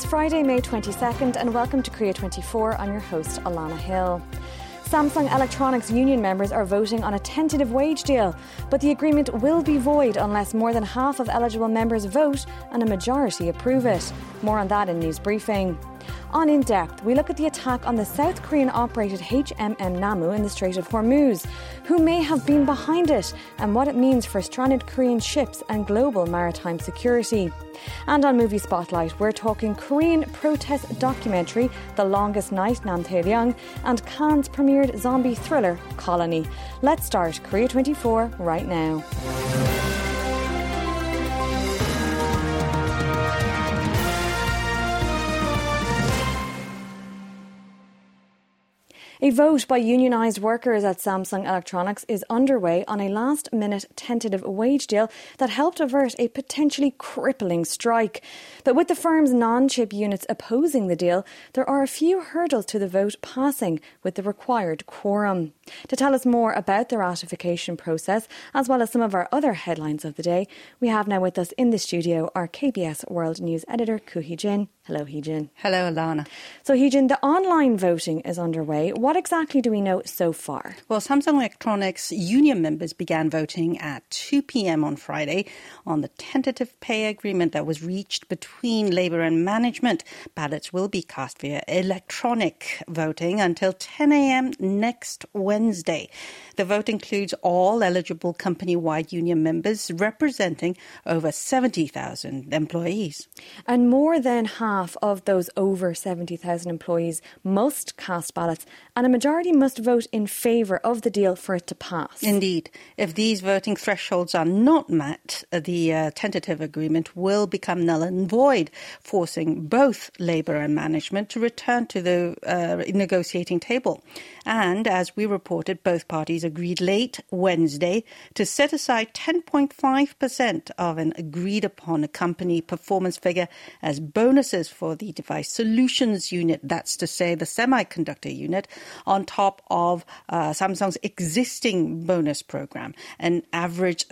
It's Friday, May 22nd, and welcome to Korea 24. I'm your host, Alana Hill. Samsung Electronics union members are voting on a tentative wage deal, but the agreement will be void unless more than half of eligible members vote and a majority approve it. More on that in News Briefing. On In Depth, we look at the attack on the South Korean-operated HMM Namu in the Strait of Hormuz, who may have been behind it, and what it means for stranded Korean ships and global maritime security. And on Movie Spotlight, we're talking Korean protest documentary The Longest Night, Namtaeryang, and Cannes premiered zombie thriller Colony. Let's start Korea 24 right now. A vote by unionised workers at Samsung Electronics is underway on a last-minute tentative wage deal that helped avert a potentially crippling strike. But with the firm's non-chip units opposing the deal, there are a few hurdles to the vote passing with the required quorum. To tell us more about the ratification process, as well as some of our other headlines of the day, we have now with us in the studio our KBS World News editor, Koo Hee-jin. Hello, Hee-jin. Hello, Alana. So, Hee-jin, the online voting is underway. What exactly do we know so far? Well, Samsung Electronics union members began voting at 2 p.m. on Friday on the tentative pay agreement that was reached between Labour and management. Ballots will be cast via electronic voting until 10 a.m. next Wednesday. The vote includes all eligible company-wide union members representing over 70,000 employees. And more than half of those over 70,000 employees must cast ballots, and a majority must vote in favour of the deal for it to pass. Indeed. If these voting thresholds are not met, the tentative agreement will become null and void, forcing both Labour and management to return to the negotiating table. And as we reported, both parties agreed late Wednesday to set aside 10.5% of an agreed-upon company performance figure as bonuses for the device solutions unit, that's to say the semiconductor unit, on top of Samsung's existing bonus program, an average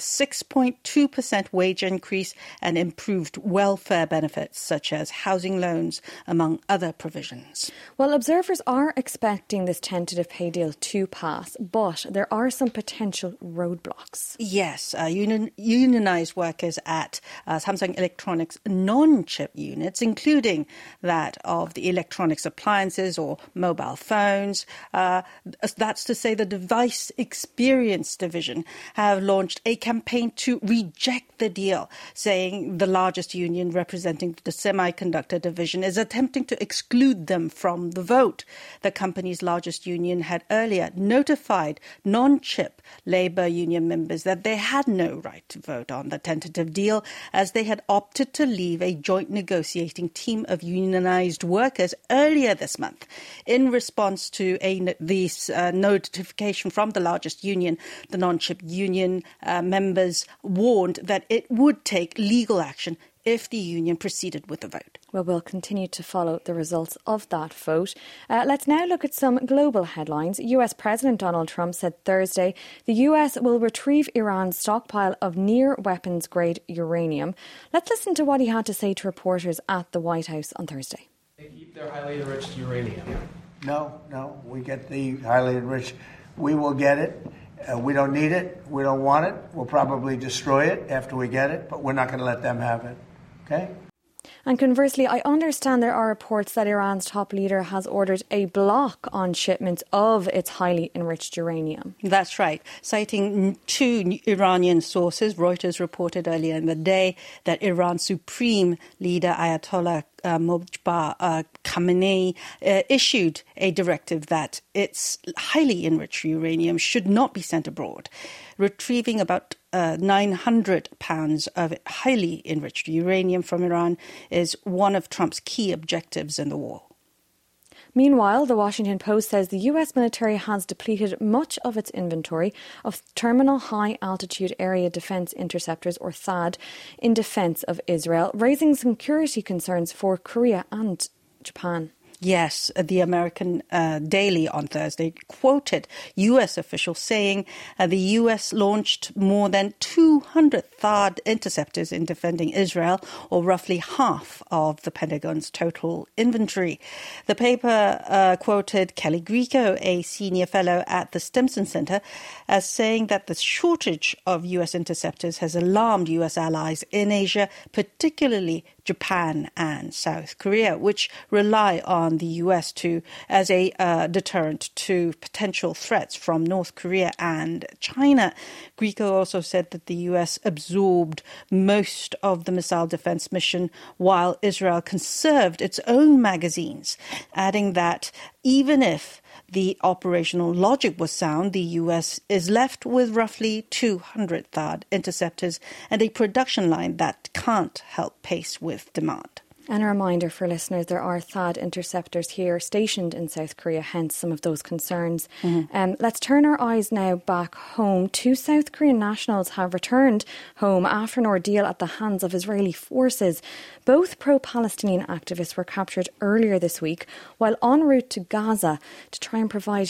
6.2% wage increase and improved welfare benefits such as housing loans, among other provisions. Well, observers are expecting this tentative pay deal to pass, but there are some potential roadblocks. Yes, unionised workers at Samsung Electronics non-chip units, including that of the electronics appliances or mobile phones, that's to say the Device Experience Division, have launched a campaign to reject the deal, saying the largest union representing the semiconductor division is attempting to exclude them from the vote. The company's largest union had earlier notified non-chip Labour union members that they had no right to vote on the tentative deal, as they had opted to leave a joint negotiating team of unionised workers earlier this month. In response to this notification from the largest union, the non-chip union members warned that it would take legal action if the union proceeded with the vote. Well, we'll continue to follow the results of that vote. Let's now look at some global headlines. US President Donald Trump said Thursday the US will retrieve Iran's stockpile of near-weapons-grade uranium. Let's listen to what he had to say to reporters at the White House on Thursday. They keep their highly enriched uranium. No, we get the highly enriched. We will get it. We don't need it. We don't want it. We'll probably destroy it after we get it, but we're not going to let them have it. Okay? And conversely, I understand there are reports that Iran's top leader has ordered a block on shipments of its highly enriched uranium. That's right. Citing two Iranian sources, Reuters reported earlier in the day that Iran's supreme leader, Ayatollah Mojtaba Khamenei, issued a directive that its highly enriched uranium should not be sent abroad. Retrieving about 900 pounds of highly enriched uranium from Iran is one of Trump's key objectives in the war. Meanwhile, the Washington Post says the US military has depleted much of its inventory of Terminal High Altitude Area Defense Interceptors, or THAAD, in defense of Israel, raising security concerns for Korea and Japan. Yes, the American Daily on Thursday quoted U.S. officials saying the U.S. launched more than 200 THAAD interceptors in defending Israel, or roughly half of the Pentagon's total inventory. The paper quoted Kelly Grieco, a senior fellow at the Stimson Center, as saying that the shortage of U.S. interceptors has alarmed U.S. allies in Asia, particularly Japan and South Korea, which rely on the U.S. as a deterrent to potential threats from North Korea and China. Grieco also said that the U.S. absorbed most of the missile defense mission while Israel conserved its own magazines, adding that even if the operational logic was sound, the U.S. is left with roughly 200 THAAD interceptors and a production line that can't help pace with demand. And a reminder for listeners, there are THAAD interceptors here stationed in South Korea, hence some of those concerns. Let's turn our eyes now back home. 2 South Korean nationals have returned home after an ordeal at the hands of Israeli forces. Both pro-Palestinian activists were captured earlier this week while en route to Gaza to try and provide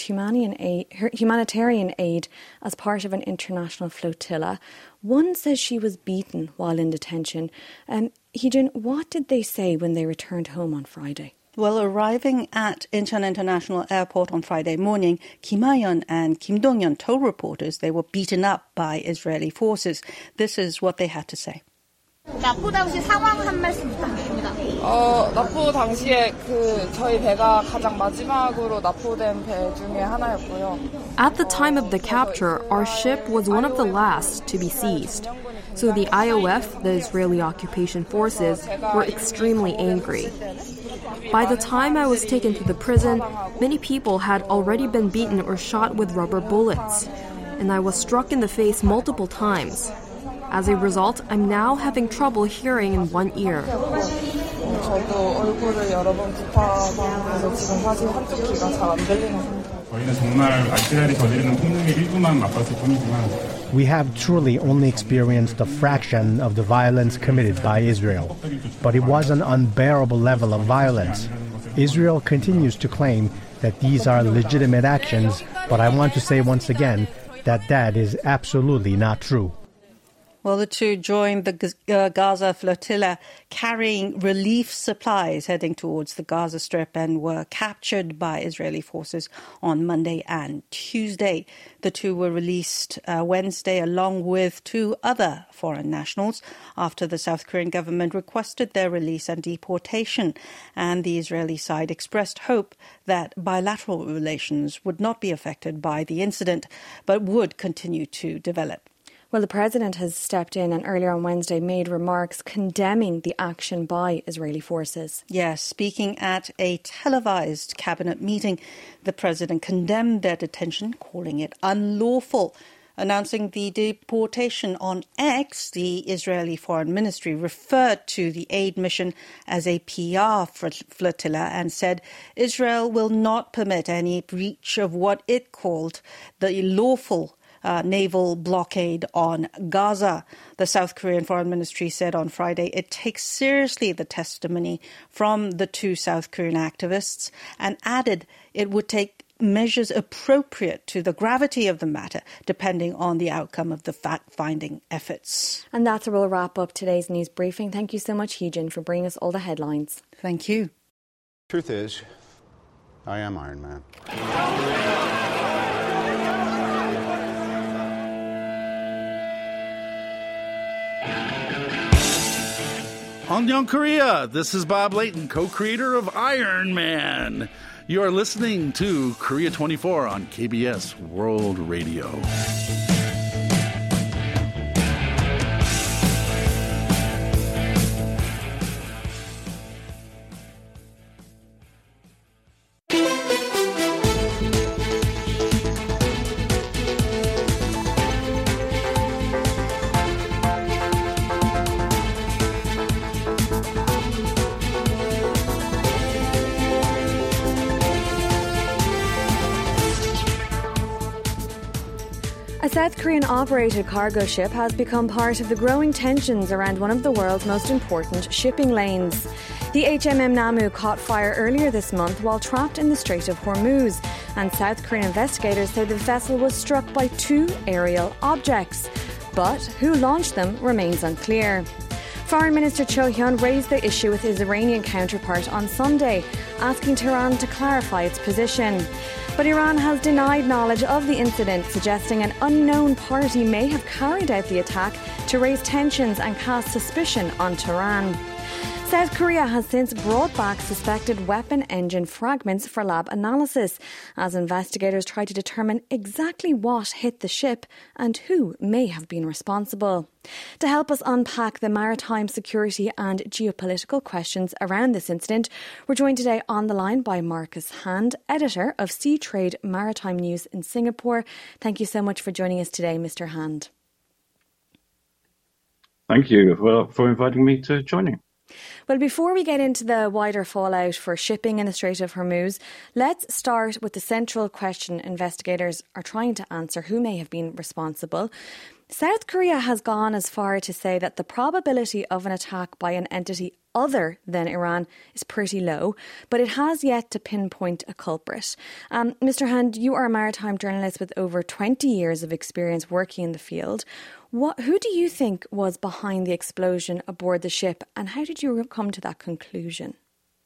humanitarian aid as part of an international flotilla. One says she was beaten while in detention. Hee-jin, what did they say when they returned home on Friday? Well, arriving at Incheon International Airport on Friday morning, Kim Ha-yeon and Kim Dong-yeon told reporters they were beaten up by Israeli forces. This is what they had to say. 납포 당시 상황 한 말씀 부탁드립니다. 납포 당시에 저희 배가 가장 마지막으로 납포된 배 중에 하나였고요. At the time of the capture, our ship was one of the last to be seized. So the IOF, the Israeli occupation forces, were extremely angry. By the time I was taken to the prison, many people had already been beaten or shot with rubber bullets, and I was struck in the face multiple times. As a result, I'm now having trouble hearing in one ear. 저도 얼굴을 여러 번 기타서 지금 사실 한쪽 귀가 잘 안 들리는 상태. 저희는 정말 이스라엘이 저지르는 폭력의 일부만 맛봤을 뿐이지만 We have truly only experienced a fraction of the violence committed by Israel, but it was an unbearable level of violence. Israel continues to claim that these are legitimate actions, but I want to say once again that that is absolutely not true. Well, the two joined the Gaza flotilla carrying relief supplies heading towards the Gaza Strip and were captured by Israeli forces on Monday and Tuesday. The two were released Wednesday along with 2 other foreign nationals after the South Korean government requested their release and deportation. And the Israeli side expressed hope that bilateral relations would not be affected by the incident, but would continue to develop. Well, the president has stepped in and earlier on Wednesday made remarks condemning the action by Israeli forces. Yes, speaking at a televised cabinet meeting, the president condemned their detention, calling it unlawful. Announcing the deportation on X, the Israeli Foreign Ministry referred to the aid mission as a PR flotilla and said Israel will not permit any breach of what it called the lawful naval blockade on Gaza. The South Korean Foreign Ministry said on Friday it takes seriously the testimony from the 2 South Korean activists and added it would take measures appropriate to the gravity of the matter, depending on the outcome of the fact-finding efforts. And that's where we'll wrap up today's news briefing. Thank you so much, Hee-jin, for bringing us all the headlines. Thank you. Truth is, I am Iron Man. Annyeong Korea, this is Bob Layton, co-creator of Iron Man. You are listening to Korea 24 on KBS World Radio. A South Korean-operated cargo ship has become part of the growing tensions around one of the world's most important shipping lanes. The HMM Namu caught fire earlier this month while trapped in the Strait of Hormuz, and South Korean investigators say the vessel was struck by 2 aerial objects. But who launched them remains unclear. Foreign Minister Cho Hyun raised the issue with his Iranian counterpart on Sunday, asking Tehran to clarify its position. But Iran has denied knowledge of the incident, suggesting an unknown party may have carried out the attack to raise tensions and cast suspicion on Tehran. South Korea has since brought back suspected weapon engine fragments for lab analysis, as investigators try to determine exactly what hit the ship and who may have been responsible. To help us unpack the maritime security and geopolitical questions around this incident, we're joined today on the line by Marcus Hand, editor of Sea Trade Maritime News in Singapore. Thank you so much for joining us today, Mr. Hand. Thank you for inviting me to join you. Well, before we get into the wider fallout for shipping in the Strait of Hormuz, let's start with the central question investigators are trying to answer: who may have been responsible. South Korea has gone as far to say that the probability of an attack by an entity other than Iran is pretty low, but it has yet to pinpoint a culprit. Mr. Hand, you are a maritime journalist with over 20 years of experience working in the field. Who do you think was behind the explosion aboard the ship, and how did you come to that conclusion?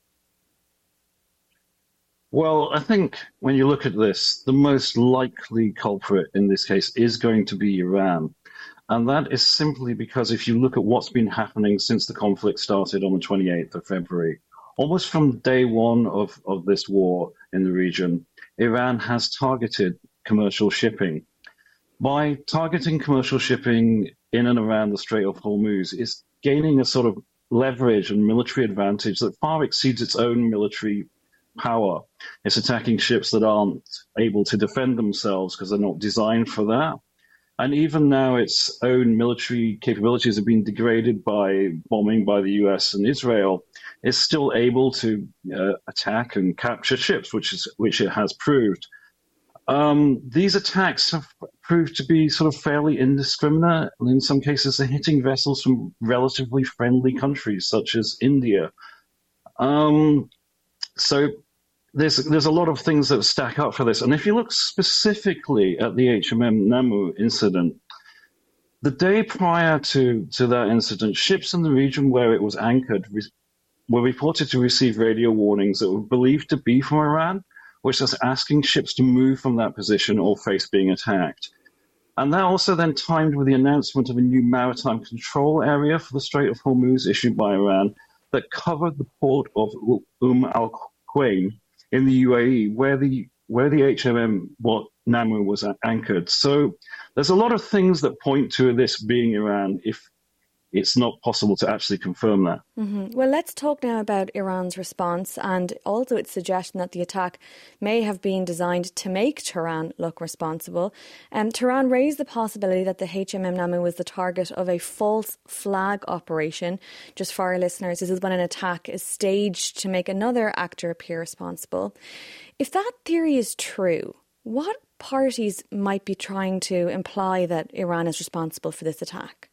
Well, I think when you look at this, the most likely culprit in this case is going to be Iran. And that is simply because if you look at what's been happening since the conflict started on the 28th of February, almost from day one of this war in the region, Iran has targeted commercial shipping. By targeting commercial shipping in and around the Strait of Hormuz, it's gaining a sort of leverage and military advantage that far exceeds its own military power. It's attacking ships that aren't able to defend themselves because they're not designed for that. And even now, its own military capabilities have been degraded by bombing by the US and Israel. It's still able to attack and capture ships, which it has proved. These attacks have proved to be sort of fairly indiscriminate, and in some cases, they're hitting vessels from relatively friendly countries such as India. So there's a lot of things that stack up for this. And if you look specifically at the HMM Namu incident, the day prior to that incident, ships in the region where it was anchored were reported to receive radio warnings that were believed to be from Iran, which is asking ships to move from that position or face being attacked. And that also then timed with the announcement of a new maritime control area for the Strait of Hormuz issued by Iran that covered the port of Al-Quwain in the UAE, where the HMM Namu was anchored. So there's a lot of things that point to this being Iran if it's not possible to actually confirm that. Mm-hmm. Well, let's talk now about Iran's response and also its suggestion that the attack may have been designed to make Tehran look responsible. Tehran raised the possibility that the HMM Namu was the target of a false flag operation. Just for our listeners, this is when an attack is staged to make another actor appear responsible. If that theory is true, what parties might be trying to imply that Iran is responsible for this attack?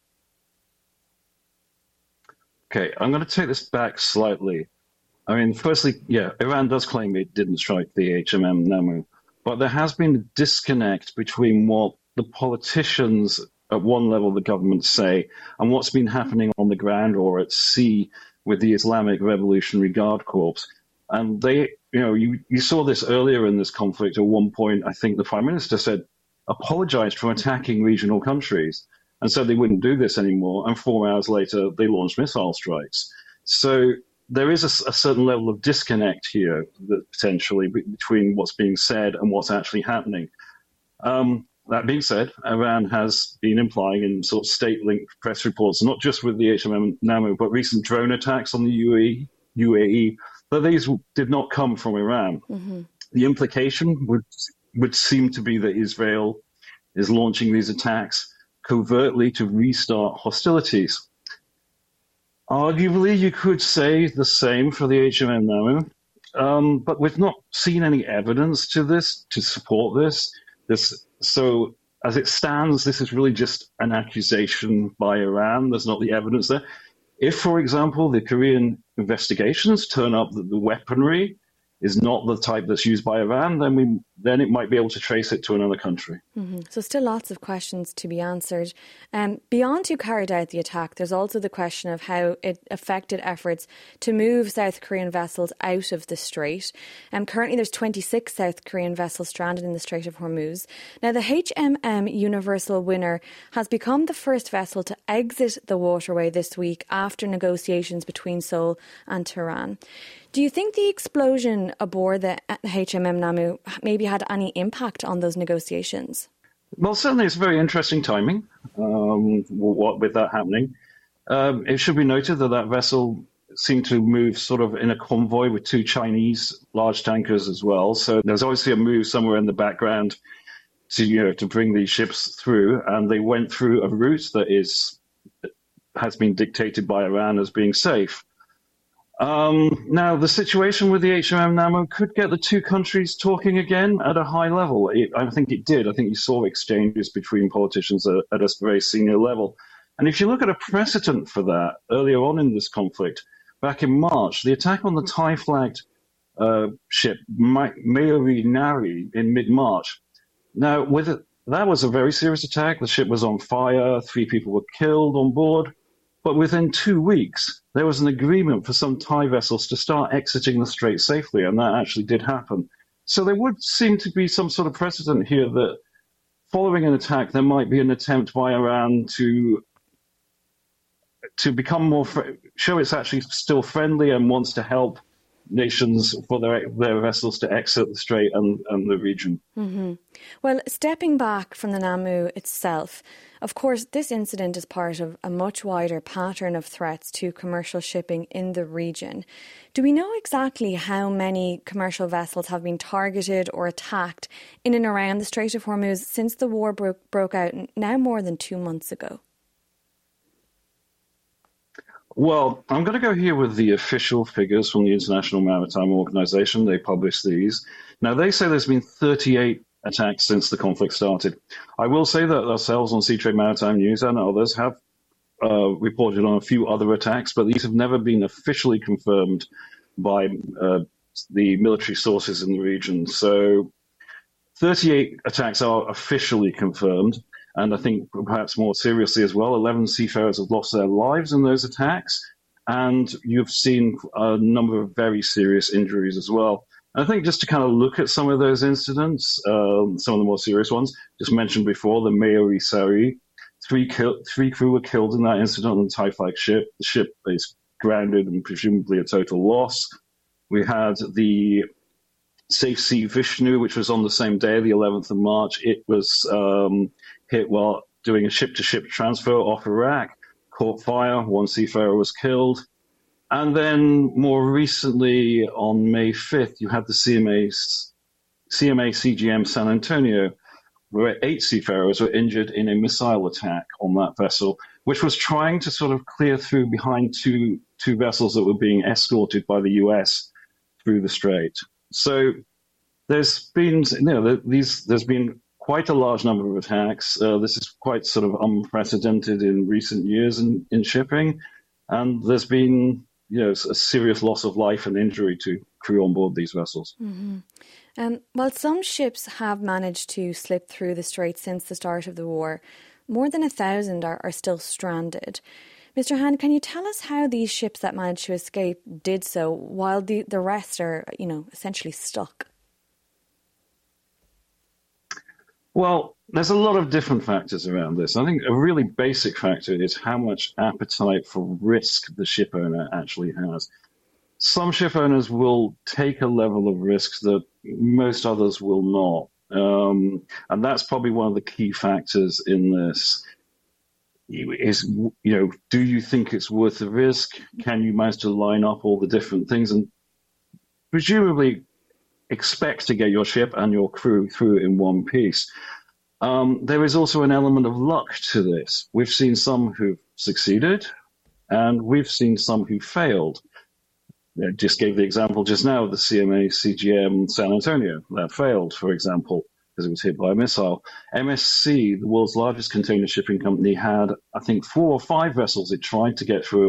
Okay, I'm going to take this back slightly. I mean, firstly, yeah, Iran does claim it didn't strike the HMM Namu, but there has been a disconnect between what the politicians at one level of the government say and what's been happening on the ground or at sea with the Islamic Revolutionary Guard Corps. And they, you saw this earlier in this conflict. At one point, I think the Prime Minister apologized for attacking regional countries and said they wouldn't do this anymore. And 4 hours later, they launched missile strikes. So there is a certain level of disconnect here, potentially, between what's being said and what's actually happening. That being said, Iran has been implying in sort of state-linked press reports, not just with the HMM Namu, but recent drone attacks on the UAE, that these did not come from Iran. Mm-hmm. The implication would seem to be that Israel is launching these attacks covertly to restart hostilities. Arguably, you could say the same for the HMM Namu, but we've not seen any evidence to support this. So as it stands, this is really just an accusation by Iran. There's not the evidence there. If, for example, the Korean investigations turn up that the weaponry is not the type that's used by Iran, then it might be able to trace it to another country. Mm-hmm. So still lots of questions to be answered. Beyond who carried out the attack, there's also the question of how it affected efforts to move South Korean vessels out of the strait. Currently there's 26 South Korean vessels stranded in the Strait of Hormuz. Now the HMM Universal Winner has become the first vessel to exit the waterway this week after negotiations between Seoul and Tehran. Do you think the explosion aboard the HMM Namu maybe had any impact on those negotiations? Well, certainly it's very interesting timing with that happening. It should be noted that vessel seemed to move sort of in a convoy with 2 Chinese large tankers as well. So there's obviously a move somewhere in the background to bring these ships through. And they went through a route that has been dictated by Iran as being safe. Now, the situation with the HMM Namu could get the two countries talking again at a high level. I think it did. I think you saw exchanges between politicians at a very senior level. And if you look at a precedent for that earlier on in this conflict, back in March, the attack on the Thai-flagged ship Maori Nari in mid-March. Now, that was a very serious attack. The ship was on fire. 3 people were killed on board. But within 2 weeks, there was an agreement for some Thai vessels to start exiting the strait safely, and that actually did happen. So there would seem to be some sort of precedent here that following an attack, there might be an attempt by Iran to become more, show it's actually still friendly and wants to help nations for their vessels to exit the strait and the region. Mm-hmm. Well, stepping back from the Namu itself, of course, this incident is part of a much wider pattern of threats to commercial shipping in the region. Do we know exactly how many commercial vessels have been targeted or attacked in and around the Strait of Hormuz since the war broke out now more than 2 months ago? Well, I'm going to go here with the official figures from the International Maritime Organization. They publish these. Now, they say there's been 38 attacks since the conflict started. I will say that ourselves on Seatrade Maritime News and others have reported on a few other attacks, but these have never been officially confirmed by the military sources in the region. So 38 attacks are officially confirmed. And I think perhaps more seriously as well, 11 seafarers have lost their lives in those attacks. And you've seen a number of very serious injuries as well. And I think just to kind of look at some of those incidents, some of the more serious ones, just mentioned before, the Maori Sari, 3 crew were killed in that incident on the Thai flag ship. The ship is grounded and presumably a total loss. We had the Safe Sea Vishnu, which was on the same day, the 11th of March. It was hit while doing a ship-to-ship transfer off Iraq, caught fire, 1 seafarer was killed. And then more recently, on May 5th, you had the CMA CGM San Antonio, where 8 seafarers were injured in a missile attack on that vessel, which was trying to sort of clear through behind two vessels that were being escorted by the US through the strait. So there's been, there's been quite a large number of attacks. This is quite sort of unprecedented in recent years in shipping. And there's been, a serious loss of life and injury to crew on board these vessels. Mm-hmm. While some ships have managed to slip through the strait since the start of the war, more than 1,000 are still stranded. Mr. Han, can you tell us how these ships that managed to escape did so while the rest are, essentially stuck? Well, there's a lot of different factors around this. I think a really basic factor is how much appetite for risk the ship owner actually has. Some ship owners will take a level of risk that most others will not. And that's probably one of the key factors in this. Is, do you think it's worth the risk? Can you manage to line up all the different things and presumably expect to get your ship and your crew through in one piece? There is also an element of luck to this. We've seen some who've succeeded and we've seen some who failed. I just gave the example just now of the CMA CGM San Antonio. That failed, for example, because it was hit by a missile. MSC, the world's largest container shipping company, had, I think, 4 or 5 vessels it tried to get through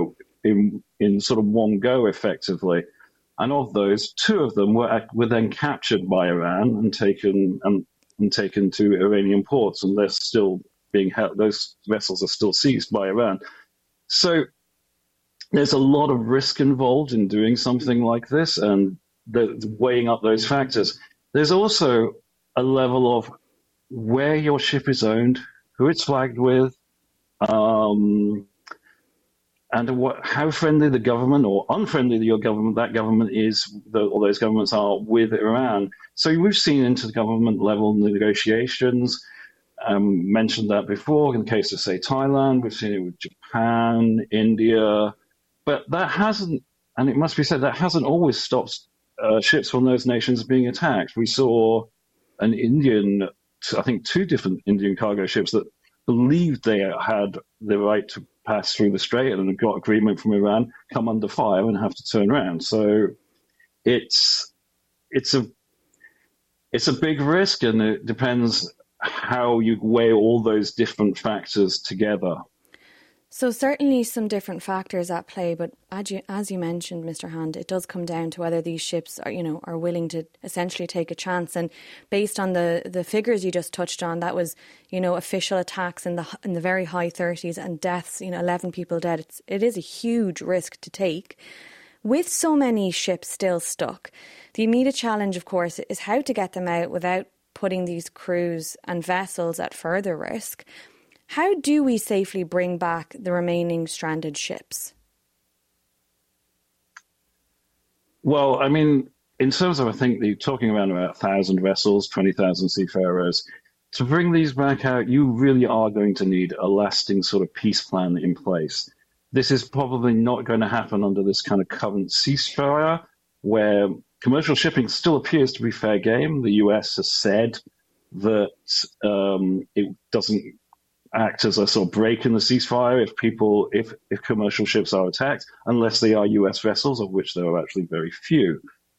in sort of one go, effectively. And of those, 2 of them were then captured by Iran and taken to Iranian ports, and they're still being held. Those vessels are still seized by Iran. So there's a lot of risk involved in doing something like this, and weighing up those factors. There's also a level of where your ship is owned, who it's flagged with, and how friendly the government or unfriendly that government is, or those governments are with Iran. So we've seen intergovernment level negotiations. Mentioned that before in the case of, say, Thailand. We've seen it with Japan, India, but that hasn't, and it must be said, that hasn't always stopped ships from those nations being attacked. We saw an Indian, I think 2 different Indian cargo ships that believed they had the right to pass through the strait and got agreement from Iran, come under fire and have to turn around. So it's a big risk, and it depends how you weigh all those different factors together. So certainly some different factors at play, but as you mentioned, Mr. Hand, it does come down to whether these ships are willing to essentially take a chance. And based on the figures you just touched on, that was, official attacks in the very high 30s and deaths, 11 people dead. It is a huge risk to take. With so many ships still stuck, the immediate challenge, of course, is how to get them out without putting these crews and vessels at further risk. How do we safely bring back the remaining stranded ships? Well, I mean, in terms of, I think you're talking about 1,000 vessels, 20,000 seafarers. To bring these back out, you really are going to need a lasting sort of peace plan in place. This is probably not going to happen under this kind of current ceasefire, where commercial shipping still appears to be fair game. The US has said that it doesn't act as a sort of break in the ceasefire if commercial ships are attacked, unless they are US vessels, of which there are actually very few.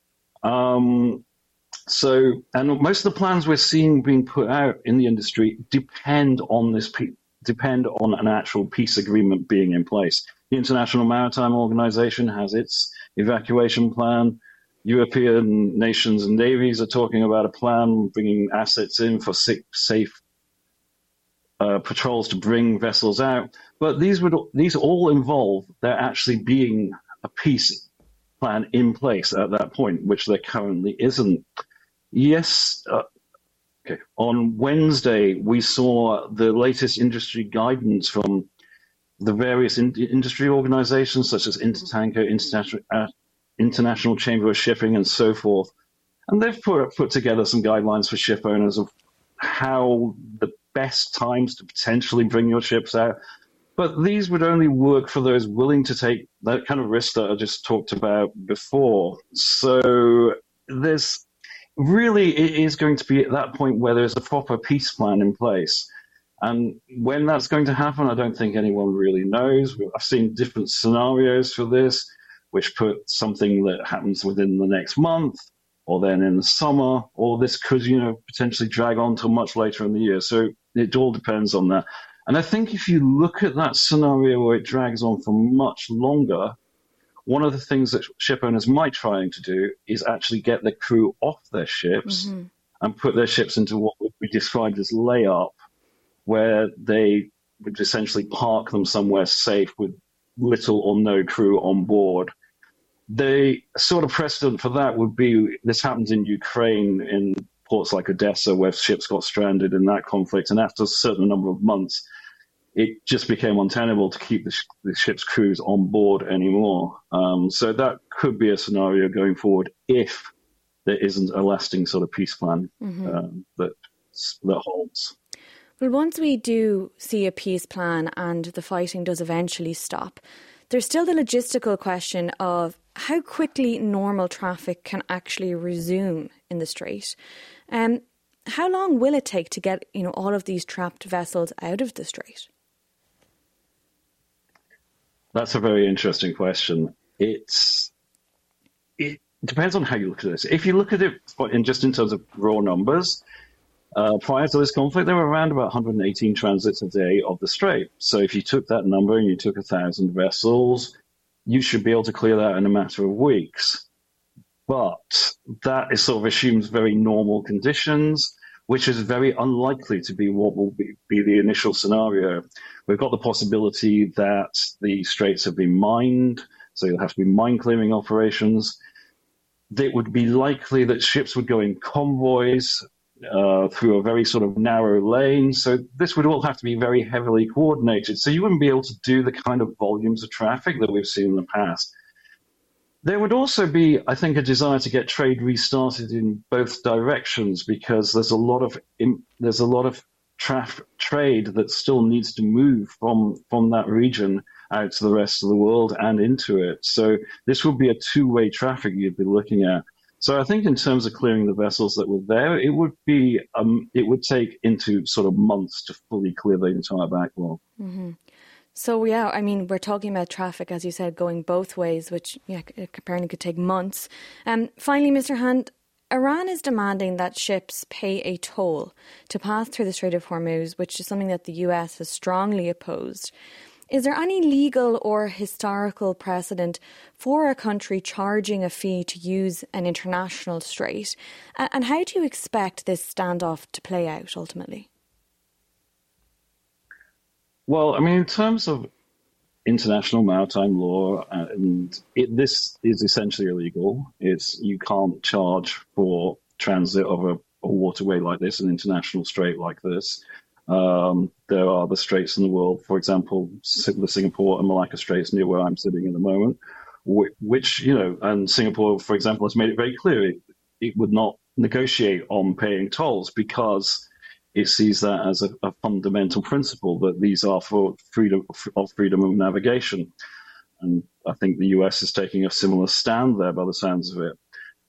And most of the plans we're seeing being put out in the industry depend on an actual peace agreement being in place. The International Maritime Organization has its evacuation plan. European nations and navies are talking about a plan bringing assets in for safe patrols to bring vessels out. But these all involve there actually being a peace plan in place at that point, which there currently isn't. Yes. On Wednesday, we saw the latest industry guidance from the various industry organizations, such as Intertanker, International Chamber of Shipping, and so forth. And they've put together some guidelines for ship owners of how the best times to potentially bring your ships out. But these would only work for those willing to take that kind of risk that I just talked about before. So it is going to be at that point where there's a proper peace plan in place. And when that's going to happen, I don't think anyone really knows. I've seen different scenarios for this, which put something that happens within the next month, or then in the summer, or this could, potentially drag on till much later in the year. So it all depends on that. And I think if you look at that scenario where it drags on for much longer, one of the things that ship owners might try to do is actually get the crew off their ships and put their ships into what would be described as layup, where they would essentially park them somewhere safe with little or no crew on board. The sort of precedent for that would be, this happens in Ukraine, in ports like Odessa, where ships got stranded in that conflict, and after a certain number of months, it just became untenable to keep the ship's crews on board anymore. So that could be a scenario going forward if there isn't a lasting sort of peace plan that holds. Well, once we do see a peace plan and the fighting does eventually stop, there's still the logistical question of how quickly normal traffic can actually resume in the strait. How long will it take to get, all of these trapped vessels out of the strait? That's a very interesting question. It depends on how you look at this. If you look at it in terms of raw numbers, prior to this conflict, there were around about 118 transits a day of the strait. So if you took that number and you took 1,000 vessels, you should be able to clear that in a matter of weeks. But that is sort of assumes very normal conditions, which is very unlikely to be what will be the initial scenario. We've got the possibility that the straits have been mined, so you'll have to be mine clearing operations. It would be likely that ships would go in convoys through a very sort of narrow lane. So this would all have to be very heavily coordinated. So you wouldn't be able to do the kind of volumes of traffic that we've seen in the past. There would also be, I think, a desire to get trade restarted in both directions, because there's a lot of trade that still needs to move from that region out to the rest of the world and into it. So this would be a two-way traffic you'd be looking at. So I think in terms of clearing the vessels that were there, it would take into sort of months to fully clear the entire backlog. Mm-hmm. So, yeah, I mean, we're talking about traffic, as you said, going both ways, which apparently could take months. Finally, Mr. Hand, Iran is demanding that ships pay a toll to pass through the Strait of Hormuz, which is something that the US has strongly opposed. Is there any legal or historical precedent for a country charging a fee to use an international strait? And how do you expect this standoff to play out ultimately? Well, I mean, in terms of international maritime law, this is essentially illegal. You can't charge for transit of a waterway like this, an international strait like this. There are the straits in the world, for example, the Singapore and Malacca Straits near where I'm sitting at the moment, which, and Singapore, for example, has made it very clear it would not negotiate on paying tolls because it sees that as a fundamental principle that these are for freedom of navigation. And I think the US is taking a similar stand there by the sounds of it.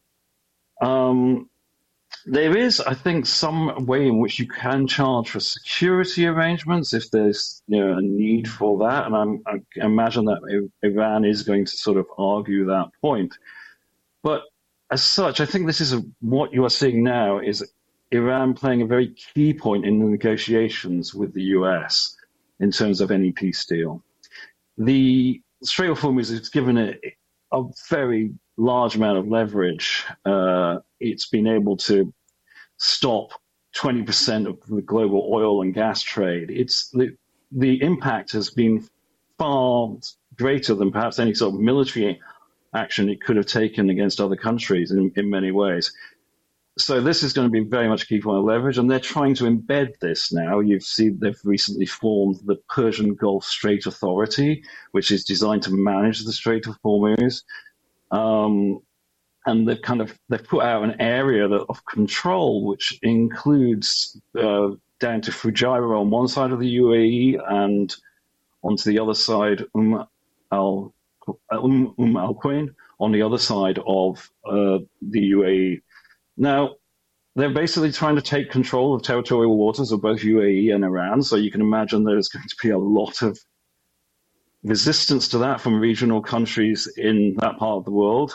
There is, I think, some way in which you can charge for security arrangements if there's a need for that. And I imagine that Iran is going to sort of argue that point. But as such, I think this is what you are seeing now is Iran playing a very key point in the negotiations with the US in terms of any peace deal. The Strait of Hormuz has given it a very large amount of leverage. It's been able to stop 20% of the global oil and gas trade. The impact has been far greater than perhaps any sort of military action it could have taken against other countries in many ways. So this is going to be very much a key point of leverage, and they're trying to embed this now. You've seen they've recently formed the Persian Gulf Strait Authority, which is designed to manage the Strait of Hormuz. And they've put out an area of control, which includes down to Fujairah on one side of the UAE and onto the other side, Al Quwain on the other side of the UAE. Now, they're basically trying to take control of territorial waters of both UAE and Iran, so you can imagine there's going to be a lot of resistance to that from regional countries in that part of the world.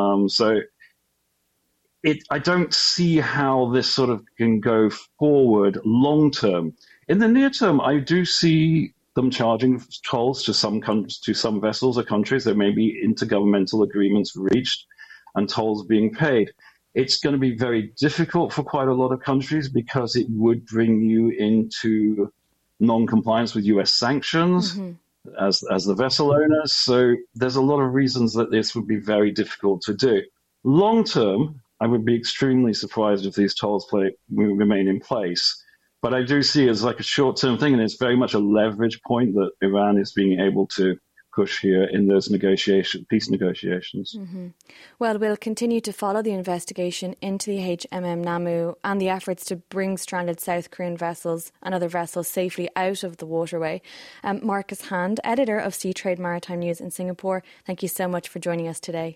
I don't see how this sort of can go forward long term. In the near term, I do see them charging tolls to some vessels or countries. There may be intergovernmental agreements reached and tolls being paid. It's going to be very difficult for quite a lot of countries because it would bring you into non-compliance with US sanctions as the vessel owners. So there's a lot of reasons that this would be very difficult to do. Long term, I would be extremely surprised if these tolls remain in place. But I do see it as like a short-term thing, and it's very much a leverage point that Iran is being able to push here in those peace negotiations. Mm-hmm. Well, we'll continue to follow the investigation into the HMM Namu and the efforts to bring stranded South Korean vessels and other vessels safely out of the waterway. Marcus Hand, editor of Sea Trade Maritime News in Singapore, thank you so much for joining us today.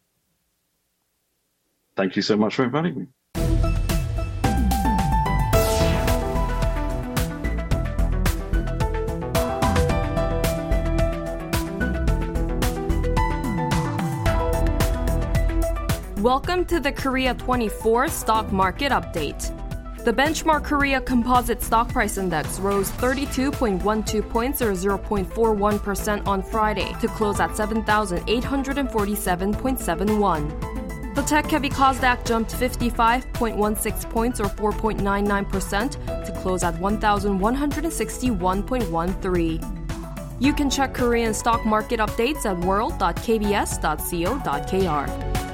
Thank you so much for inviting me. Welcome to the Korea 24 Stock Market Update. The benchmark Korea Composite Stock Price Index rose 32.12 points or 0.41% on Friday to close at 7,847.71. The tech-heavy Kosdaq jumped 55.16 points or 4.99% to close at 1,161.13. You can check Korean stock market updates at world.kbs.co.kr.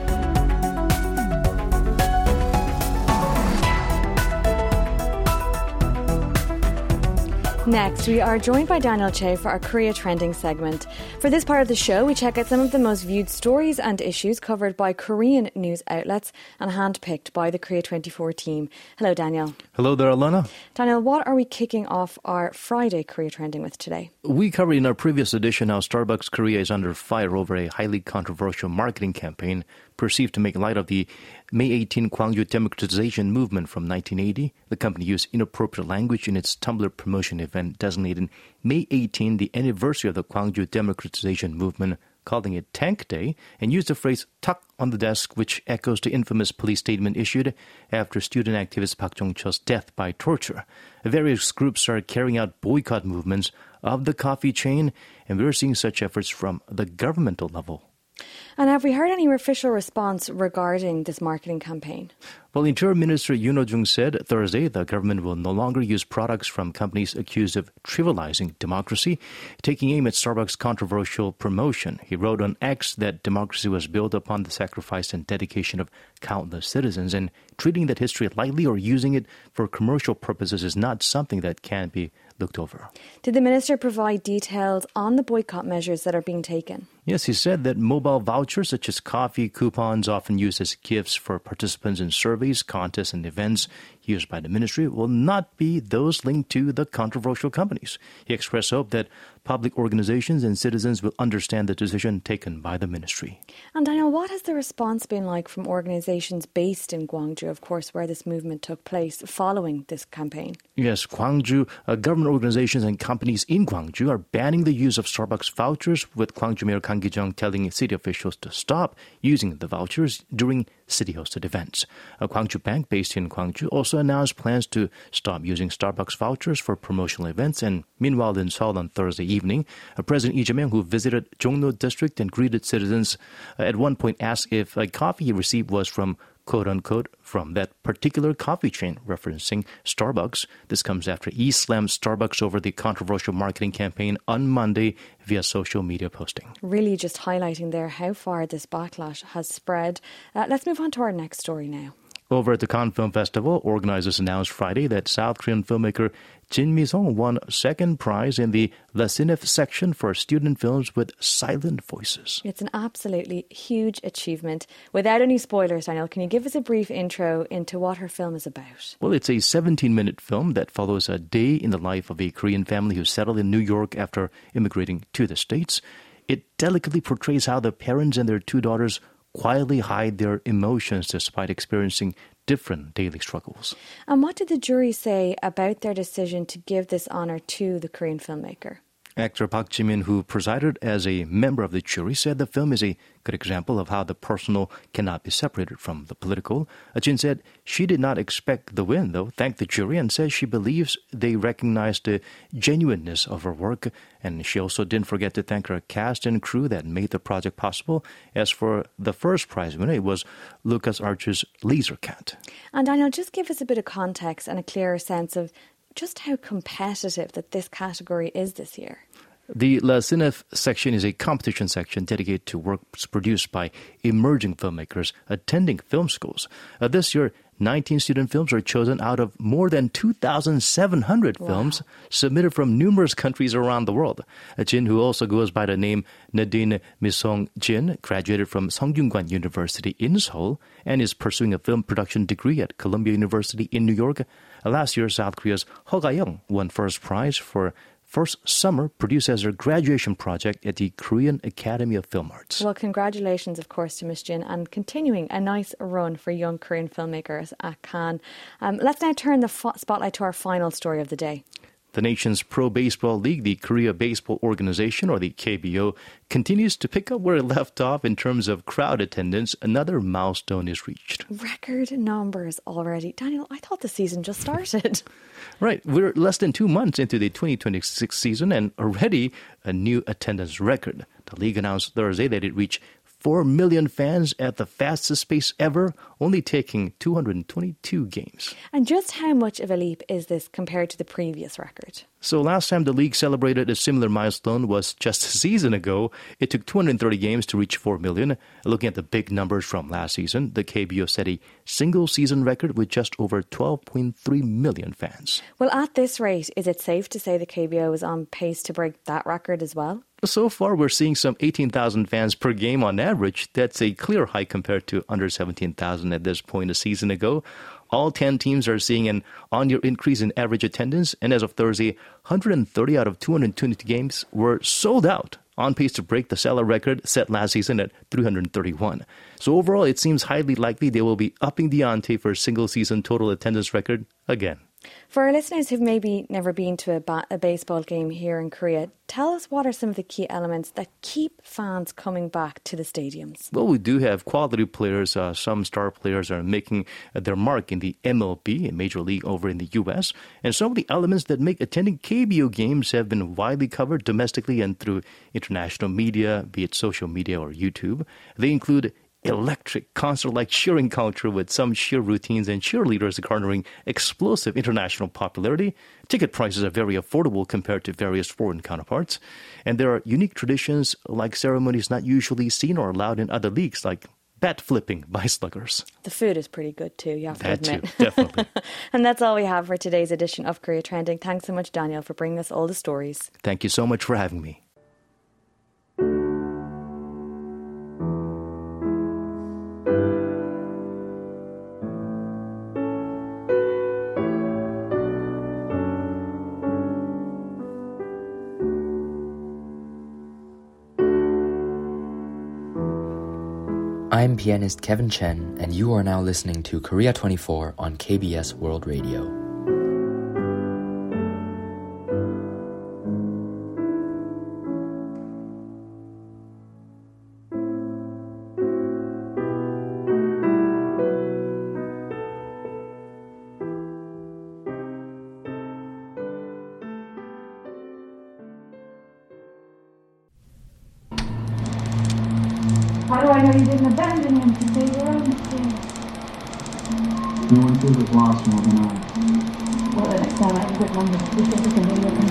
Next, we are joined by Daniel Che for our Korea Trending segment. For this part of the show, we check out some of the most viewed stories and issues covered by Korean news outlets and handpicked by the Korea 24 team. Hello, Daniel. Hello there, Alana. Daniel, what are we kicking off our Friday Korea Trending with today? We covered in our previous edition how Starbucks Korea is under fire over a highly controversial marketing campaign perceived to make light of the May 18 Gwangju democratization movement from 1980. The company used inappropriate language in its Tumblr promotion event designated May 18 the anniversary of the Gwangju democratization movement, calling it Tank Day, and used the phrase "tuck on the desk," which echoes the infamous police statement issued after student activist Park Jong-cheol's death by torture. Various groups are carrying out boycott movements of the coffee chain, and we're seeing such efforts from the governmental level. And have we heard any official response regarding this marketing campaign? Well, Interior Minister Yoon Ho-jung said Thursday the government will no longer use products from companies accused of trivializing democracy, taking aim at Starbucks' controversial promotion. He wrote on X that democracy was built upon the sacrifice and dedication of countless citizens, and treating that history lightly or using it for commercial purposes is not something that can be looked over. Did the minister provide details on the boycott measures that are being taken? Yes, he said that mobile vouchers such as coffee coupons often used as gifts for participants in surveys, contests, and events used by the ministry will not be those linked to the controversial companies. He expressed hope that public organizations and citizens will understand the decision taken by the ministry. And Daniel, what has the response been like from organizations based in Gwangju, of course, where this movement took place following this campaign? Yes, Gwangju, government organizations and companies in Gwangju are banning the use of Starbucks vouchers, with Gwangju Mayor Kang Ki-jung telling city officials to stop using the vouchers during city-hosted events. A Gwangju Bank based in Gwangju also announced plans to stop using Starbucks vouchers for promotional events. And meanwhile, in Seoul on Thursday evening, President Lee Jae-myung, who visited Jongno district and greeted citizens, at one point asked if a coffee he received was from quote-unquote, from that particular coffee chain, referencing Starbucks. This comes after he slammed Starbucks over the controversial marketing campaign on Monday via social media posting. Really just highlighting there how far this backlash has spread. Let's move on to our next story now. Over at the Cannes Film Festival, organizers announced Friday that South Korean filmmaker Jin Mi-sung won second prize in the Le Cinef section for student films with silent voices. It's an absolutely huge achievement. Without any spoilers, Daniel, can you give us a brief intro into what her film is about? Well, it's a 17-minute film that follows a day in the life of a Korean family who settled in New York after immigrating to the States. It delicately portrays how the parents and their two daughters quietly hide their emotions despite experiencing different daily struggles. And what did the jury say about their decision to give this honour to the Korean filmmaker? Actor Park Ji-min, who presided as a member of the jury, said the film is a good example of how the personal cannot be separated from the political. Jin said she did not expect the win, though, thanked the jury, and says she believes they recognized the genuineness of her work. And she also didn't forget to thank her cast and crew that made the project possible. As for the first prize winner, it was Lucas Archer's Laser Cat. And Daniel, just give us a bit of context and a clearer sense of just how competitive that this category is this year. The Le Cinef section is a competition section dedicated to works produced by emerging filmmakers attending film schools. This year, 19 student films are chosen out of more than 2,700 films submitted from numerous countries around the world. Jin, who also goes by the name Nadine Mi-sung Jin, graduated from Seongkyungwan University in Seoul and is pursuing a film production degree at Columbia University in New York. Last year, South Korea's Ho Ga-young won first prize for First Summer, produced as her graduation project at the Korean Academy of Film Arts. Well, congratulations, of course, to Miss Jin, and continuing a nice run for young Korean filmmakers at Cannes. Let's now turn the spotlight to our final story of the day. The nation's pro baseball league, the Korea Baseball Organization, or the KBO, continues to pick up where it left off in terms of crowd attendance. Another milestone is reached. Record numbers already. Daniel, I thought the season just started. Right. We're less than 2 months into the 2026 season and already a new attendance record. The league announced Thursday that it reached 4 million fans at the fastest pace ever, only taking 222 games. And just how much of a leap is this compared to the previous record? So last time the league celebrated a similar milestone was just a season ago. It took 230 games to reach 4 million. Looking at the big numbers from last season, the KBO set a single-season record with just over 12.3 million fans. Well, at this rate, is it safe to say the KBO is on pace to break that record as well? So far, we're seeing some 18,000 fans per game on average. That's a clear hike compared to under 17,000 at this point a season ago. All 10 teams are seeing an on-year increase in average attendance, and as of Thursday, 130 out of 222 games were sold out, on pace to break the Sela record set last season at 331. So overall, it seems highly likely they will be upping the ante for a single-season total attendance record again. For our listeners who've maybe never been to a baseball game here in Korea, tell us what are some of the key elements that keep fans coming back to the stadiums? Well, we do have quality players. Some star players are making their mark in the MLB, a major league over in the U.S. And some of the elements that make attending KBO games have been widely covered domestically and through international media, be it social media or YouTube. They include electric concert-like cheering culture with some cheer routines and cheerleaders garnering explosive international popularity. Ticket prices are very affordable compared to various foreign counterparts. And there are unique traditions like ceremonies not usually seen or allowed in other leagues, like bat flipping by sluggers. The food is pretty good too, you have to admit. That too, definitely. And that's all we have for today's edition of Korea Trending. Thanks so much, Daniel, for bringing us all the stories. Thank you so much for having me. I'm pianist Kevin Chen, and you are now listening to Korea 24 on KBS World Radio. How do I know you didn't abandon him to save your own skin? No one could have lost more than I. Well, the next time I have a good number, we should look into your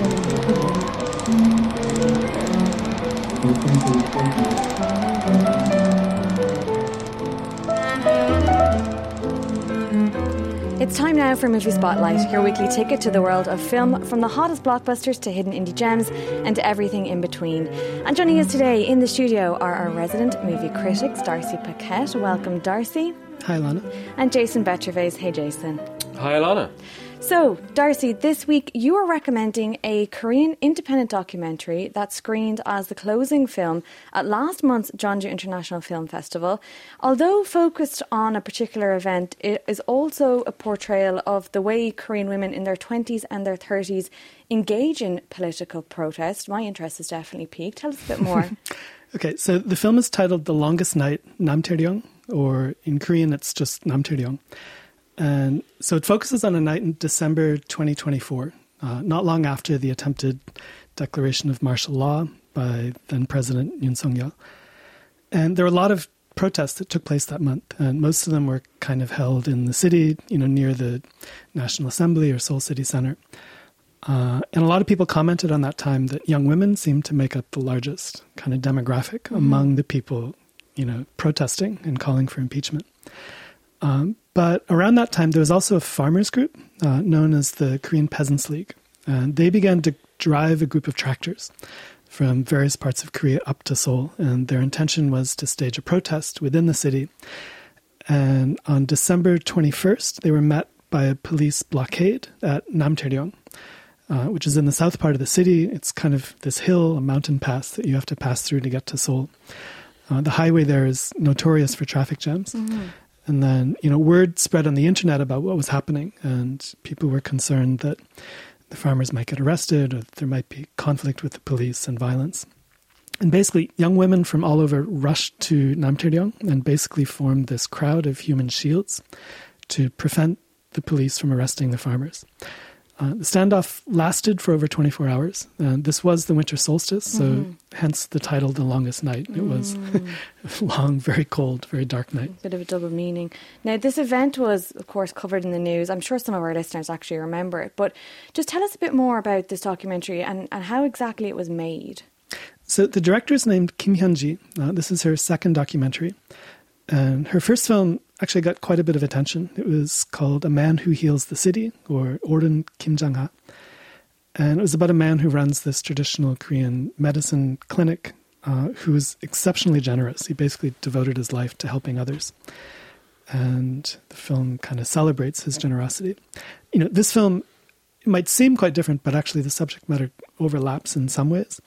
It's time now for Movie Spotlight, your weekly ticket to the world of film, from the hottest blockbusters to hidden indie gems and to everything in between. And joining us today in the studio are our resident movie critics, Darcy Paquette. Welcome, Darcy. Hi, Alana. And Jason Bechervaise. Hey, Jason. Hi, Alana. So, Darcy, this week you are recommending a Korean independent documentary that screened as the closing film at last month's Jeonju International Film Festival. Although focused on a particular event, it is also a portrayal of the way Korean women in their 20s and their 30s engage in political protest. My interest is definitely piqued. Tell us a bit more. Okay, so the film is titled The Longest Night, Namtaeryong, or in Korean it's just Namtaeryong. And so it focuses on a night in December 2024, not long after the attempted declaration of martial law by then-President Yoon Suk-yeol. And there were a lot of protests that took place that month, and most of them were kind of held in the city, near the National Assembly or Seoul City Center. And a lot of people commented on that time that young women seemed to make up the largest kind of demographic among the people, protesting and calling for impeachment. But around that time, there was also a farmers group known as the Korean Peasants League. And they began to drive a group of tractors from various parts of Korea up to Seoul. And their intention was to stage a protest within the city. And on December 21st, they were met by a police blockade at Namtaeryong, which is in the south part of the city. It's kind of this hill, a mountain pass that you have to pass through to get to Seoul. The highway there is notorious for traffic jams. Mm-hmm. And then, word spread on the internet about what was happening, and people were concerned that the farmers might get arrested, or that there might be conflict with the police and violence. And basically, young women from all over rushed to Namtaeryong and basically formed this crowd of human shields to prevent the police from arresting the farmers. The standoff lasted for over 24 hours. This was the winter solstice, so hence the title, The Longest Night. It was a long, very cold, very dark night. Bit of a double meaning. Now, this event was, of course, covered in the news. I'm sure some of our listeners actually remember it. But just tell us a bit more about this documentary and how exactly it was made. So the director is named Kim Hyun-ji. This is her second documentary. And her first film actually got quite a bit of attention. It was called A Man Who Heals the City, or Orun Kim Jang-ha. And it was about a man who runs this traditional Korean medicine clinic who was exceptionally generous. He basically devoted his life to helping others. And the film kind of celebrates his generosity. You know, this film might seem quite different, but actually the subject matter overlaps in some ways.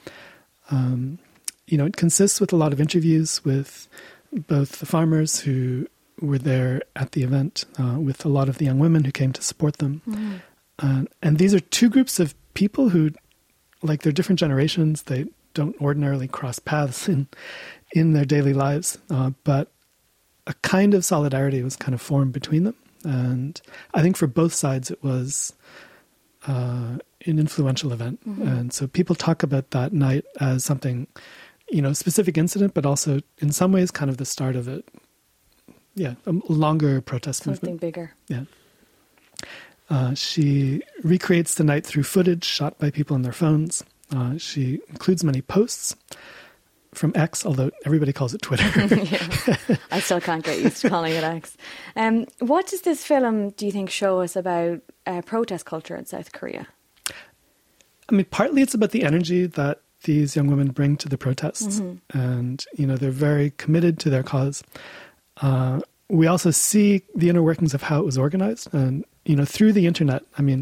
It consists with a lot of interviews with both the farmers who were there at the event, with a lot of the young women who came to support them. And these are two groups of people who, like, they're different generations. They don't ordinarily cross paths in their daily lives, but a kind of solidarity was kind of formed between them. And I think for both sides it was an influential event. And so people talk about that night as something, specific incident, but also in some ways kind of the start of it. Yeah, a longer protest movement. Something bigger. Yeah. She recreates the night through footage shot by people on their phones. She includes many posts from X, although everybody calls it Twitter. I still can't get used to calling it X. What does this film, do you think, show us about protest culture in South Korea? I mean, partly it's about the energy that these young women bring to the protests. And, they're very committed to their cause. We also see the inner workings of how it was organized. And, through the internet,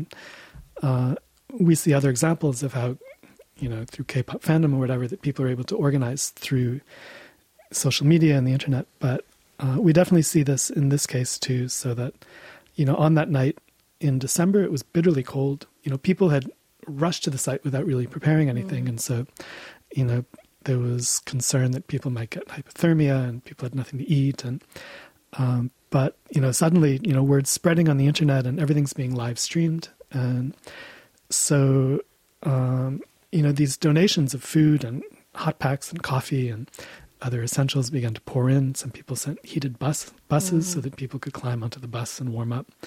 we see other examples of how, through K-pop fandom or whatever, that people are able to organize through social media and the internet. But we definitely see this in this case too, so that, on that night in December, it was bitterly cold. People had rushed to the site without really preparing anything. And so, there was concern that people might get hypothermia and people had nothing to eat. And but, suddenly, word's spreading on the internet and everything's being live streamed. And so, these donations of food and hot packs and coffee and other essentials began to pour in. Some people sent heated buses so that people could climb onto the bus and warm up.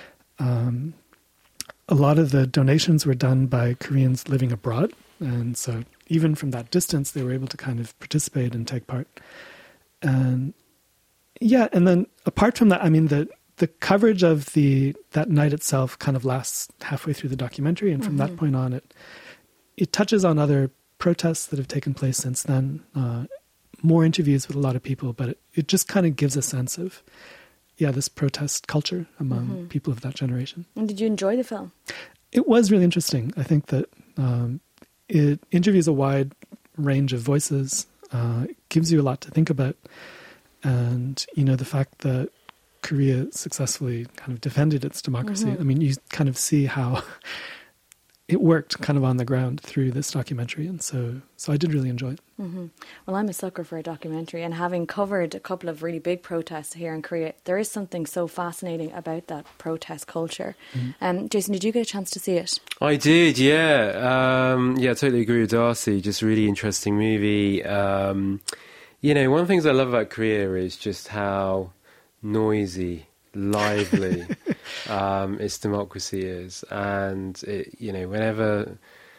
A lot of the donations were done by Koreans living abroad. And so even from that distance, they were able to kind of participate and take part. And and then apart from that, the coverage of that night itself kind of lasts halfway through the documentary. And from that point on, it touches on other protests that have taken place since then, more interviews with a lot of people, but it just kind of gives a sense of, this protest culture among people of that generation. And did you enjoy the film? It was really interesting. I think that it interviews a wide range of voices, gives you a lot to think about. And, the fact that Korea successfully kind of defended its democracy, you kind of see how it worked kind of on the ground through this documentary. And so I did really enjoy it. Well, I'm a sucker for a documentary, and having covered a couple of really big protests here in Korea, there is something so fascinating about that protest culture. Jason, did you get a chance to see it? I did, yeah. I totally agree with Darcy. Just really interesting movie. One of the things I love about Korea is just how noisy, lively its democracy is. And, whenever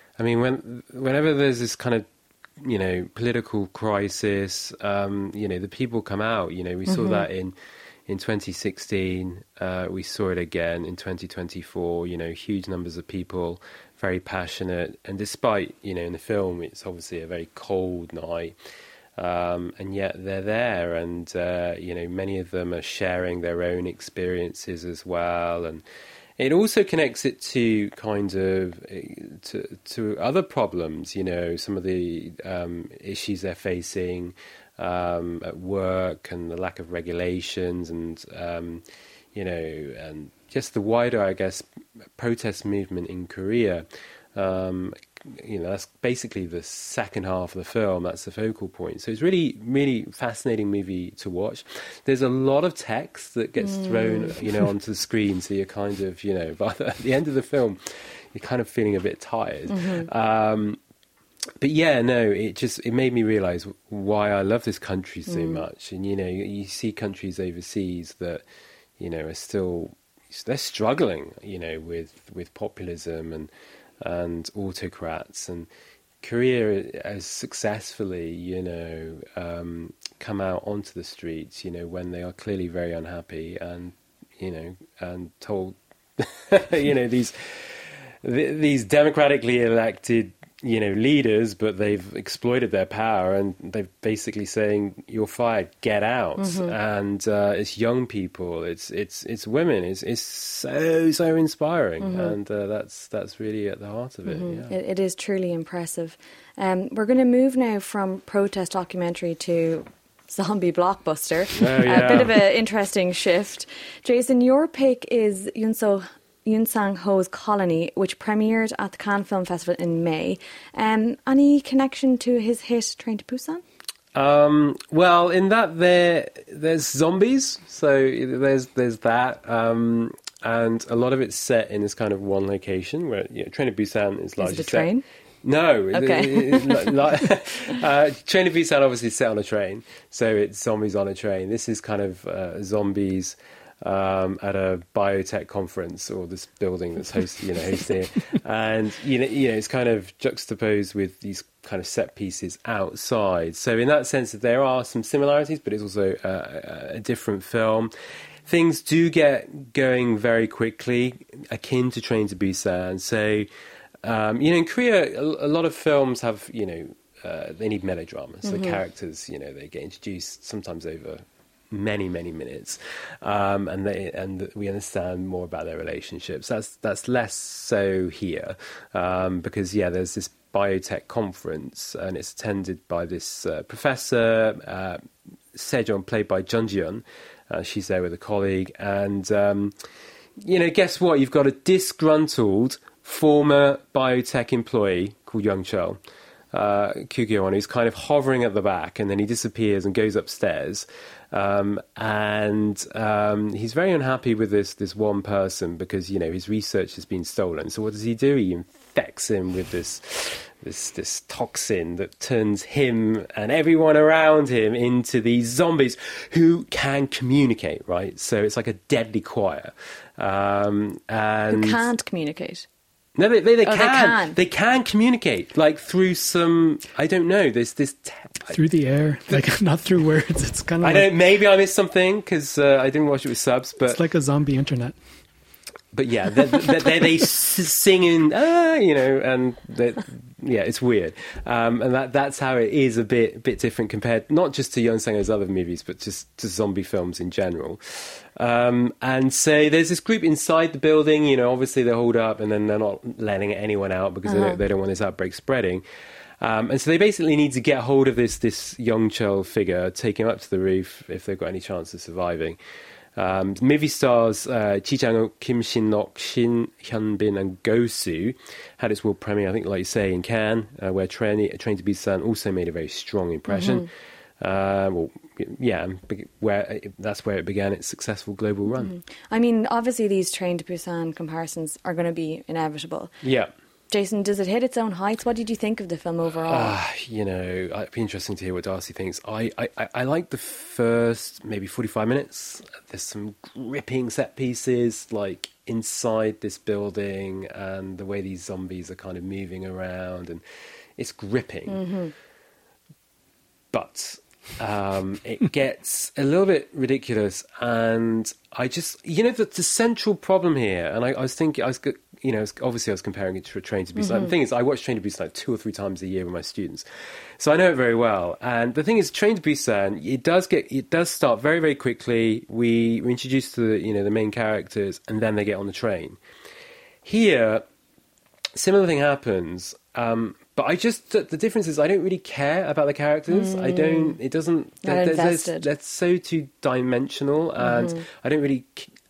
there's this kind of, political crisis, the people come out. We saw that in 2016. We saw it again in 2024. Huge numbers of people, very passionate. And despite, in the film, it's obviously a very cold night. And yet they're there, and many of them are sharing their own experiences as well, and it also connects it to kind of to other problems. Some of the issues they're facing at work, and the lack of regulations, and and just the wider, I guess, protest movement in Korea. That's basically the second half of the film. That's the focal point. So it's really, really fascinating movie to watch. There's a lot of text that gets thrown, onto the screen. So you're kind of, by at the end of the film, you're kind of feeling a bit tired. But yeah, no, it made me realize why I love this country so much. And, you see countries overseas that, are still, they're struggling, with populism and autocrats. And Korea has successfully, come out onto the streets, when they are clearly very unhappy and, and told, these democratically elected, leaders, but they've exploited their power and they're basically saying, you're fired, get out. And it's young people, it's women, it's so inspiring. And that's really at the heart of it. Yeah. It is truly impressive. We're going to move now from protest documentary to zombie blockbuster. A bit of an interesting shift. Jason, your pick is Yoon Sang-ho's Colony, which premiered at the Cannes Film Festival in May. Any connection to his hit Train to Busan? Well, in that there's zombies, so there's that, and a lot of it's set in this kind of one location where Train to Busan is largely set. Is it a train? No. Okay. Train to Busan obviously is set on a train, so it's zombies on a train. This is kind of zombies at a biotech conference, or this building that's hosting it. And, it's kind of juxtaposed with these kind of set pieces outside. So in that sense, there are some similarities, but it's also a different film. Things do get going very quickly, akin to Train to Busan. So, in Korea, a lot of films have, they need melodrama. So the characters, they get introduced sometimes over many minutes, and we understand more about their relationships. That's less so here, because there's this biotech conference, and it's attended by this professor Sejong, played by Jun Ji-yeon. She's there with a colleague, and guess what? You've got a disgruntled former biotech employee called Young Chul, Koo Kyo-won, who's kind of hovering at the back, and then he disappears and goes upstairs. And he's very unhappy with this one person because, his research has been stolen. So what does he do? He infects him with this toxin that turns him and everyone around him into these zombies who can communicate, right? So it's like a deadly choir. And who can't communicate? No, they can. They can communicate, like through some, I don't know, this through the air, like not through words. It's kind of maybe I missed something because I didn't watch it with subs, but it's like a zombie internet. But yeah, they singing, and it's weird, and that's how it is a bit different compared not just to Yoon Sang-ho's other movies, but just to zombie films in general. And so there's this group inside the building. Obviously they're holed up, and then they're not letting anyone out because they don't want this outbreak spreading. And so they basically need to get hold of this young Chul figure, take him up to the roof if they've got any chance of surviving. Movie stars Ji Chang-wook, Kim Shin-nok, Shin Hyun-bin and Go-soo had its world premiere, I think, like you say, in Cannes, where Train to Busan also made a very strong impression. That's where it began its successful global run. I mean, obviously these Train to Busan comparisons are going to be inevitable. Yeah. Jason, does it hit its own heights? What did you think of the film overall? It'd be interesting to hear what Darcy thinks. I like the first maybe 45 minutes. There's some gripping set pieces, like inside this building, and the way these zombies are kind of moving around, and it's gripping. But it gets a little bit ridiculous, and I just, the central problem here, and I was thinking, obviously I was comparing it to a Train to Busan. The thing is, I watch Train to Busan like 2 or 3 times a year with my students, so I know it very well. And the thing is, Train to Busan, it does start very, very quickly. We're introduced to the main characters, and then they get on the train. Here, similar thing happens. But the difference is I don't really care about the characters. They're so two-dimensional, and I don't really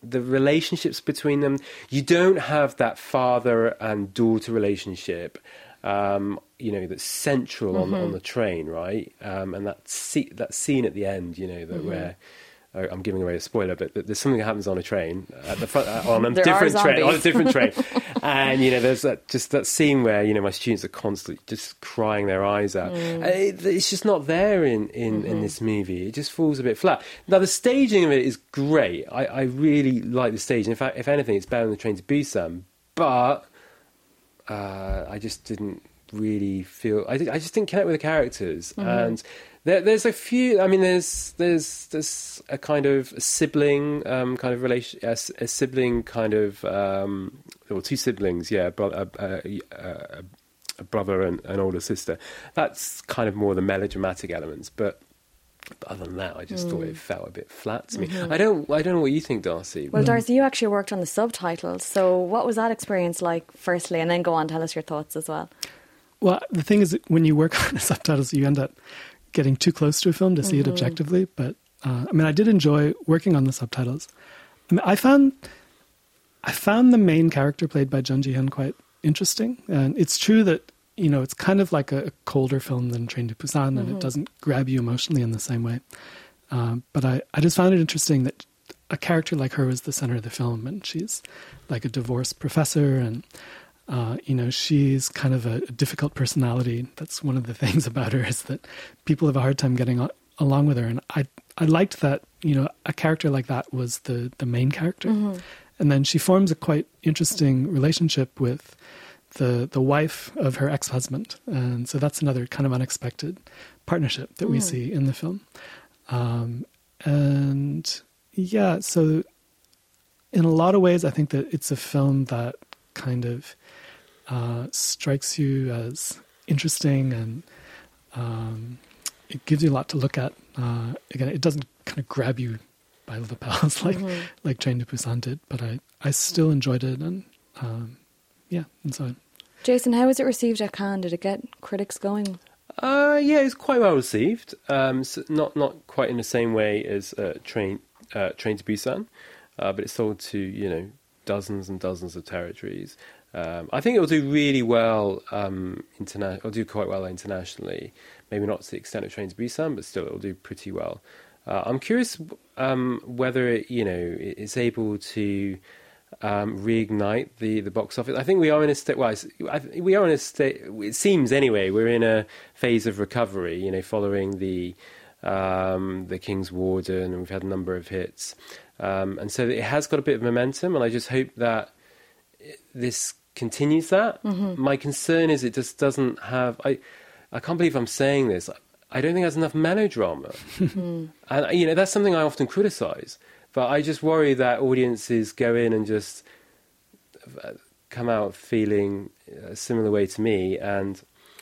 the relationships between them. You don't have that father and daughter relationship, that's central on the train, right? And that scene at the end, that where I'm giving away a spoiler, but there's something that happens on a train at the front on a different train, and there's that scene where my students are constantly just crying their eyes out. It's just not there in this movie. It just falls a bit flat. Now the staging of it is great. I really like the staging. In fact, if anything, it's better than the Train to Busan. But I just didn't really feel. I just didn't connect with the characters and. There's a few. I mean, there's a kind of sibling kind of relation, a sibling kind of, or two siblings, yeah, a brother and an older sister. That's kind of more the melodramatic elements, but other than that, I just thought it felt a bit flat to me. I don't know what you think, Darcy. Well, Darcy, you actually worked on the subtitles, so what was that experience like? Firstly, and then go on, tell us your thoughts as well. Well, the thing is, that when you work on the subtitles, you end up getting too close to a film to see it objectively. But I did enjoy working on the subtitles. I found the main character played by Jung Ji-hyun quite interesting. And it's true that, it's kind of like a colder film than Train to Busan, and it doesn't grab you emotionally in the same way. But I just found it interesting that a character like her was the center of the film, and she's like a divorced professor, and she's kind of a difficult personality. That's one of the things about her, is that people have a hard time getting along with her. And I liked that, a character like that was the main character. And then she forms a quite interesting relationship with the wife of her ex-husband. And so that's another kind of unexpected partnership that we see in the film. And yeah, so in a lot of ways, I think that it's a film that kind of strikes you as interesting, and it gives you a lot to look at. Again, it doesn't kind of grab you by the lapels like Train to Busan did, but I still enjoyed it, and and so. Jason, how was it received at Cannes? Did it get critics going? Yeah, it was quite well received. So not quite in the same way as Train to Busan, but it sold to dozens and dozens of territories. I think it will do really well. It'll do quite well internationally. Maybe not to the extent of Train to Busan, but still, it will do pretty well. I'm curious whether it's able to reignite the box office. I think we are in a state. Well, we are in a state. It seems anyway. We're in a phase of recovery. Following the King's Warden, and we've had a number of hits, and so it has got a bit of momentum. And I just hope that this continues that. My concern is it just doesn't have. I can't believe I'm saying this. I don't think it has enough melodrama, and that's something I often criticise. But I just worry that audiences go in and just come out feeling a similar way to me, and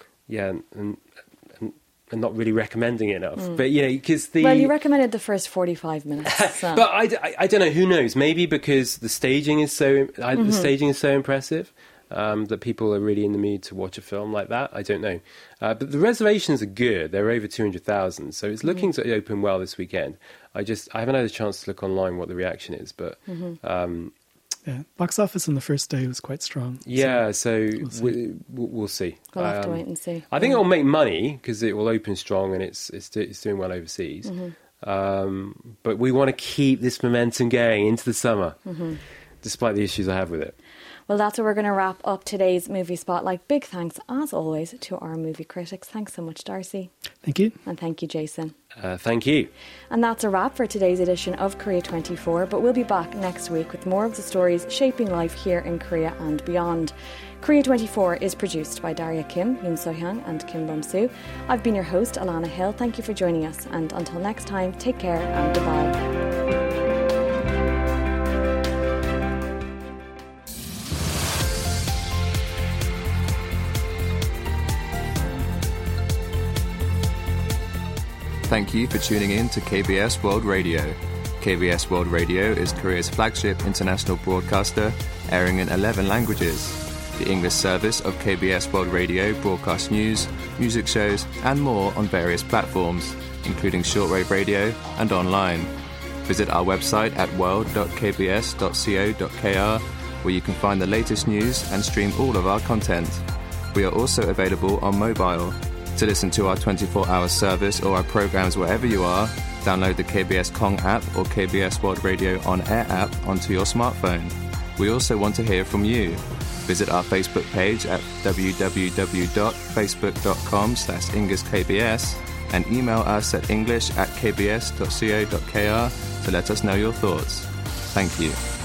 not really recommending it enough. But because you recommended the first 45 minutes. So. But I don't know. Who knows? Maybe because the staging is so impressive that people are really in the mood to watch a film like that. I don't know. But the reservations are good. They're over 200,000, so it's looking to open well this weekend. I haven't had a chance to look online what the reaction is, but box office on the first day was quite strong. Yeah, so we'll see. We'll have to wait and see. I think it will make money because it will open strong, and it's doing well overseas. But we want to keep this momentum going into the summer, despite the issues I have with it. Well, that's where we're going to wrap up today's Movie Spotlight. Big thanks, as always, to our movie critics. Thanks so much, Darcy. Thank you. And thank you, Jason. Thank you. And that's a wrap for today's edition of Korea 24, but we'll be back next week with more of the stories shaping life here in Korea and beyond. Korea 24 is produced by Daria Kim, Yoon So-hyang and Kim Bum-soo. I've been your host, Alana Hill. Thank you for joining us, and until next time, take care and goodbye. Thank you for tuning in to KBS World Radio. KBS World Radio is Korea's flagship international broadcaster, airing in 11 languages. The English service of KBS World Radio broadcasts news, music shows, and more on various platforms, including shortwave radio and online. Visit our website at world.kbs.co.kr, where you can find the latest news and stream all of our content. We are also available on mobile. To listen to our 24-hour service or our programs wherever you are, download the KBS Kong app or KBS World Radio On Air app onto your smartphone. We also want to hear from you. Visit our Facebook page at www.facebook.com/EnglishKBS and email us at english@kbs.co.kr to let us know your thoughts. Thank you.